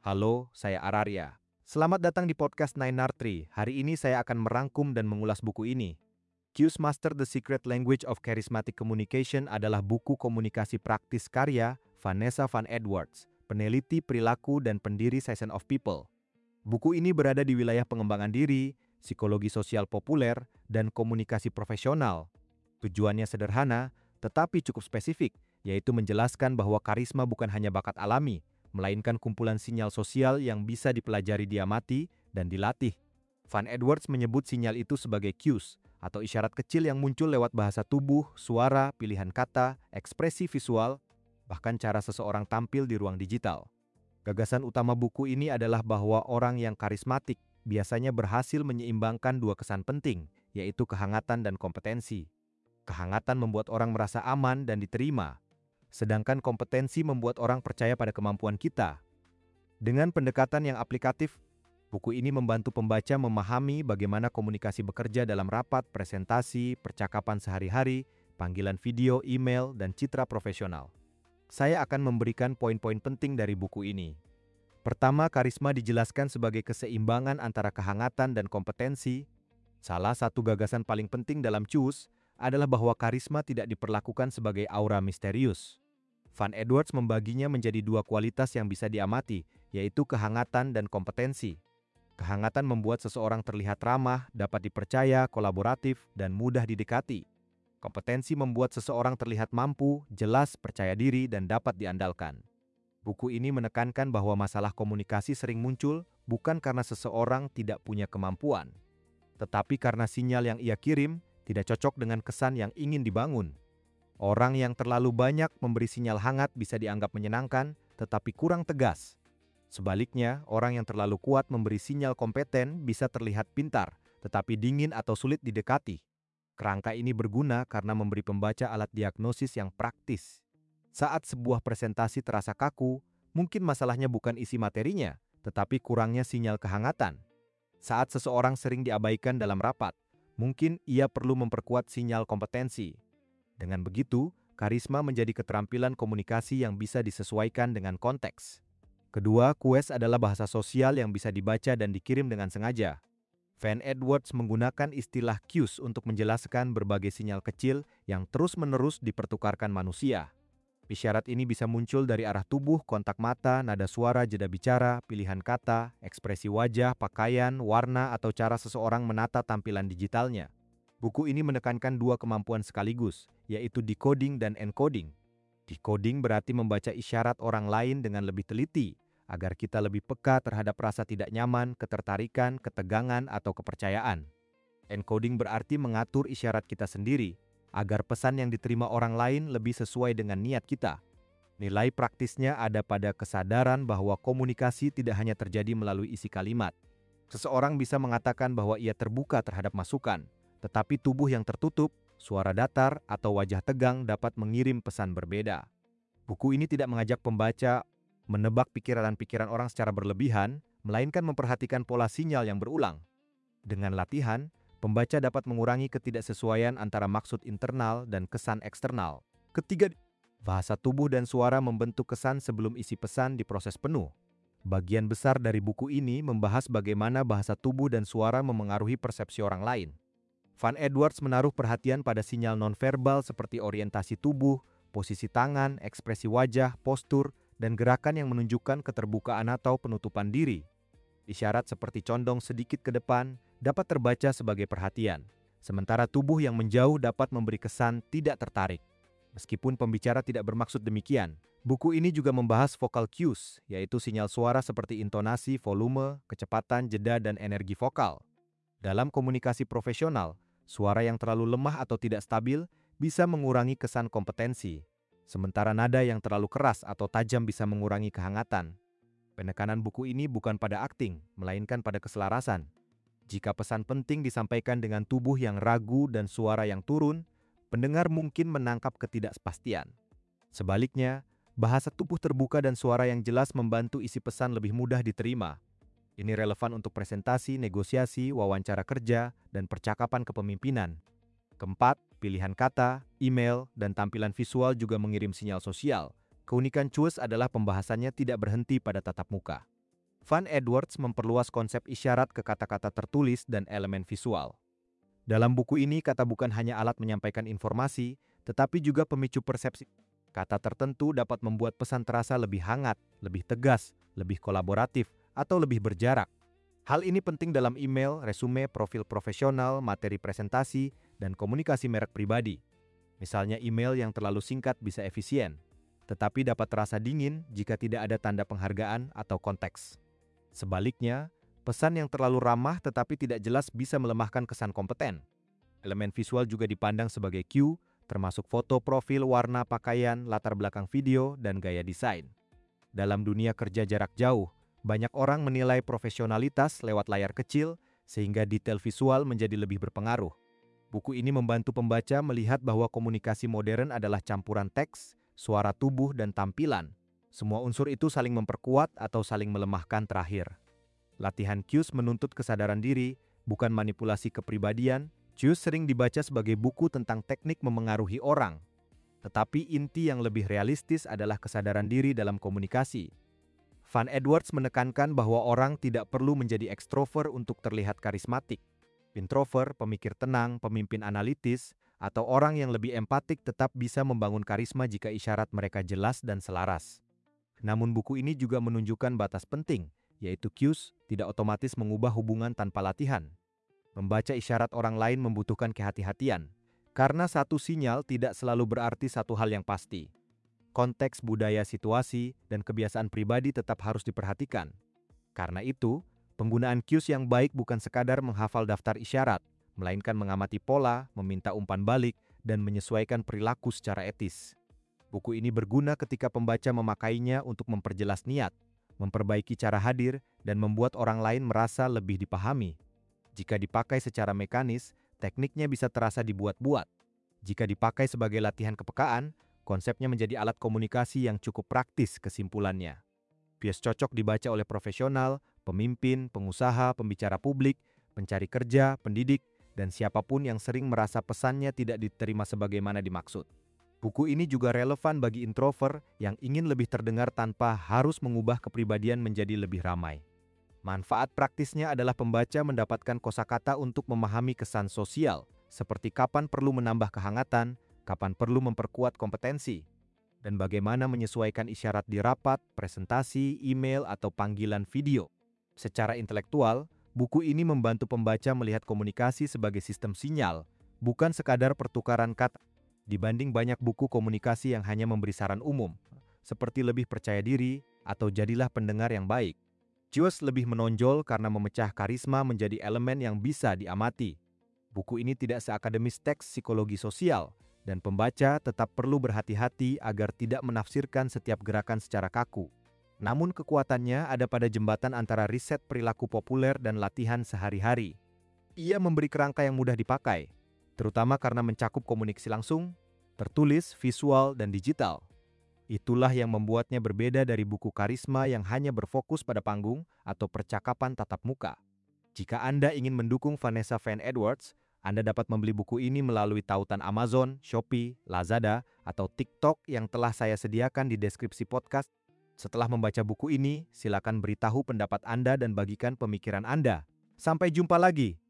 Halo, saya Ararya. Selamat datang di podcast Nine Tree. Hari ini saya akan merangkum dan mengulas buku ini. Cues Master the Secret Language of Charismatic Communication adalah buku komunikasi praktis karya Vanessa Van Edwards, peneliti perilaku dan pendiri Session of People. Buku ini berada di wilayah pengembangan diri, psikologi sosial populer, dan komunikasi profesional. Tujuannya sederhana, tetapi cukup spesifik, yaitu menjelaskan bahwa karisma bukan hanya bakat alami, melainkan kumpulan sinyal sosial yang bisa dipelajari diamati dan dilatih. Van Edwards menyebut sinyal itu sebagai cues, atau isyarat kecil yang muncul lewat bahasa tubuh, suara, pilihan kata, ekspresi visual, bahkan cara seseorang tampil di ruang digital. Gagasan utama buku ini adalah bahwa orang yang karismatik biasanya berhasil menyeimbangkan dua kesan penting, yaitu kehangatan dan kompetensi. Kehangatan membuat orang merasa aman dan diterima, sedangkan kompetensi membuat orang percaya pada kemampuan kita. Dengan pendekatan yang aplikatif, buku ini membantu pembaca memahami bagaimana komunikasi bekerja dalam rapat, presentasi, percakapan sehari-hari, panggilan video, email, dan citra profesional. Saya akan memberikan poin-poin penting dari buku ini. Pertama, karisma dijelaskan sebagai keseimbangan antara kehangatan dan kompetensi. Salah satu gagasan paling penting dalam cues adalah bahwa karisma tidak diperlakukan sebagai aura misterius. Van Edwards membaginya menjadi dua kualitas yang bisa diamati, yaitu kehangatan dan kompetensi. Kehangatan membuat seseorang terlihat ramah, dapat dipercaya, kolaboratif, dan mudah didekati. Kompetensi membuat seseorang terlihat mampu, jelas, percaya diri, dan dapat diandalkan. Buku ini menekankan bahwa masalah komunikasi sering muncul bukan karena seseorang tidak punya kemampuan, tetapi karena sinyal yang ia kirim tidak cocok dengan kesan yang ingin dibangun. Orang yang terlalu banyak memberi sinyal hangat bisa dianggap menyenangkan, tetapi kurang tegas. Sebaliknya, orang yang terlalu kuat memberi sinyal kompeten bisa terlihat pintar, tetapi dingin atau sulit didekati. Kerangka ini berguna karena memberi pembaca alat diagnosis yang praktis. Saat sebuah presentasi terasa kaku, mungkin masalahnya bukan isi materinya, tetapi kurangnya sinyal kehangatan. Saat seseorang sering diabaikan dalam rapat, mungkin ia perlu memperkuat sinyal kompetensi. Dengan begitu, karisma menjadi keterampilan komunikasi yang bisa disesuaikan dengan konteks. Kedua, cues adalah bahasa sosial yang bisa dibaca dan dikirim dengan sengaja. Van Edwards menggunakan istilah cues untuk menjelaskan berbagai sinyal kecil yang terus-menerus dipertukarkan manusia. Isyarat ini bisa muncul dari arah tubuh, kontak mata, nada suara, jeda bicara, pilihan kata, ekspresi wajah, pakaian, warna, atau cara seseorang menata tampilan digitalnya. Buku ini menekankan dua kemampuan sekaligus, yaitu decoding dan encoding. Decoding berarti membaca isyarat orang lain dengan lebih teliti, agar kita lebih peka terhadap rasa tidak nyaman, ketertarikan, ketegangan, atau kepercayaan. Encoding berarti mengatur isyarat kita sendiri, agar pesan yang diterima orang lain lebih sesuai dengan niat kita. Nilai praktisnya ada pada kesadaran bahwa komunikasi tidak hanya terjadi melalui isi kalimat. Seseorang bisa mengatakan bahwa ia terbuka terhadap masukan, tetapi tubuh yang tertutup, suara datar, atau wajah tegang dapat mengirim pesan berbeda. Buku ini tidak mengajak pembaca menebak pikiran-pikiran orang secara berlebihan, melainkan memperhatikan pola sinyal yang berulang. Dengan latihan, pembaca dapat mengurangi ketidaksesuaian antara maksud internal dan kesan eksternal. Ketiga, bahasa tubuh dan suara membentuk kesan sebelum isi pesan diproses penuh. Bagian besar dari buku ini membahas bagaimana bahasa tubuh dan suara memengaruhi persepsi orang lain. Van Edwards menaruh perhatian pada sinyal nonverbal seperti orientasi tubuh, posisi tangan, ekspresi wajah, postur, dan gerakan yang menunjukkan keterbukaan atau penutupan diri. Isyarat seperti condong sedikit ke depan dapat terbaca sebagai perhatian, sementara tubuh yang menjauh dapat memberi kesan tidak tertarik. Meskipun pembicara tidak bermaksud demikian, buku ini juga membahas vocal cues, yaitu sinyal suara seperti intonasi, volume, kecepatan, jeda, dan energi vokal. Dalam komunikasi profesional, suara yang terlalu lemah atau tidak stabil bisa mengurangi kesan kompetensi, sementara nada yang terlalu keras atau tajam bisa mengurangi kehangatan. Penekanan buku ini bukan pada akting, melainkan pada keselarasan. Jika pesan penting disampaikan dengan tubuh yang ragu dan suara yang turun, pendengar mungkin menangkap ketidakpastian. Sebaliknya, bahasa tubuh terbuka dan suara yang jelas membantu isi pesan lebih mudah diterima. Ini relevan untuk presentasi, negosiasi, wawancara kerja, dan percakapan kepemimpinan. Keempat, pilihan kata, email, dan tampilan visual juga mengirim sinyal sosial. Keunikan cues adalah pembahasannya tidak berhenti pada tatap muka. Van Edwards memperluas konsep isyarat ke kata-kata tertulis dan elemen visual. Dalam buku ini, kata bukan hanya alat menyampaikan informasi, tetapi juga pemicu persepsi. Kata tertentu dapat membuat pesan terasa lebih hangat, lebih tegas, lebih kolaboratif, atau lebih berjarak. Hal ini penting dalam email, resume, profil profesional, materi presentasi, dan komunikasi merek pribadi. Misalnya email yang terlalu singkat bisa efisien, tetapi dapat terasa dingin jika tidak ada tanda penghargaan atau konteks. Sebaliknya, pesan yang terlalu ramah tetapi tidak jelas bisa melemahkan kesan kompeten. Elemen visual juga dipandang sebagai cue, termasuk foto profil, warna pakaian, latar belakang video, dan gaya desain. Dalam dunia kerja jarak jauh, banyak orang menilai profesionalitas lewat layar kecil, sehingga detail visual menjadi lebih berpengaruh. Buku ini membantu pembaca melihat bahwa komunikasi modern adalah campuran teks, suara tubuh, dan tampilan. Semua unsur itu saling memperkuat atau saling melemahkan terakhir. Latihan Cues menuntut kesadaran diri, bukan manipulasi kepribadian. Cues sering dibaca sebagai buku tentang teknik memengaruhi orang. Tetapi inti yang lebih realistis adalah kesadaran diri dalam komunikasi. Van Edwards menekankan bahwa orang tidak perlu menjadi ekstrovert untuk terlihat karismatik. Introvert, pemikir tenang, pemimpin analitis, atau orang yang lebih empatik tetap bisa membangun karisma jika isyarat mereka jelas dan selaras. Namun buku ini juga menunjukkan batas penting, yaitu cues tidak otomatis mengubah hubungan tanpa latihan. Membaca isyarat orang lain membutuhkan kehati-hatian, karena satu sinyal tidak selalu berarti satu hal yang pasti. Konteks, budaya, situasi, dan kebiasaan pribadi tetap harus diperhatikan. Karena itu, penggunaan cues yang baik bukan sekadar menghafal daftar isyarat, melainkan mengamati pola, meminta umpan balik, dan menyesuaikan perilaku secara etis. Buku ini berguna ketika pembaca memakainya untuk memperjelas niat, memperbaiki cara hadir, dan membuat orang lain merasa lebih dipahami. Jika dipakai secara mekanis, tekniknya bisa terasa dibuat-buat. Jika dipakai sebagai latihan kepekaan, konsepnya menjadi alat komunikasi yang cukup praktis kesimpulannya. Cues cocok dibaca oleh profesional, pemimpin, pengusaha, pembicara publik, pencari kerja, pendidik, dan siapapun yang sering merasa pesannya tidak diterima sebagaimana dimaksud. Buku ini juga relevan bagi introvert yang ingin lebih terdengar tanpa harus mengubah kepribadian menjadi lebih ramai. Manfaat praktisnya adalah pembaca mendapatkan kosakata untuk memahami kesan sosial, seperti kapan perlu menambah kehangatan, kapan perlu memperkuat kompetensi, dan bagaimana menyesuaikan isyarat di rapat, presentasi, email, atau panggilan video. Secara intelektual, buku ini membantu pembaca melihat komunikasi sebagai sistem sinyal, bukan sekadar pertukaran kata. Dibanding banyak buku komunikasi yang hanya memberi saran umum, seperti lebih percaya diri atau jadilah pendengar yang baik. Cues lebih menonjol karena memecah karisma menjadi elemen yang bisa diamati. Buku ini tidak seakademis teks psikologi sosial, dan pembaca tetap perlu berhati-hati agar tidak menafsirkan setiap gerakan secara kaku. Namun kekuatannya ada pada jembatan antara riset perilaku populer dan latihan sehari-hari. Ia memberi kerangka yang mudah dipakai, terutama karena mencakup komunikasi langsung, tertulis, visual, dan digital. Itulah yang membuatnya berbeda dari buku karisma yang hanya berfokus pada panggung atau percakapan tatap muka. Jika Anda ingin mendukung Vanessa Van Edwards, Anda dapat membeli buku ini melalui tautan Amazon, Shopee, Lazada, atau TikTok yang telah saya sediakan di deskripsi podcast. Setelah membaca buku ini, silakan beritahu pendapat Anda dan bagikan pemikiran Anda. Sampai jumpa lagi!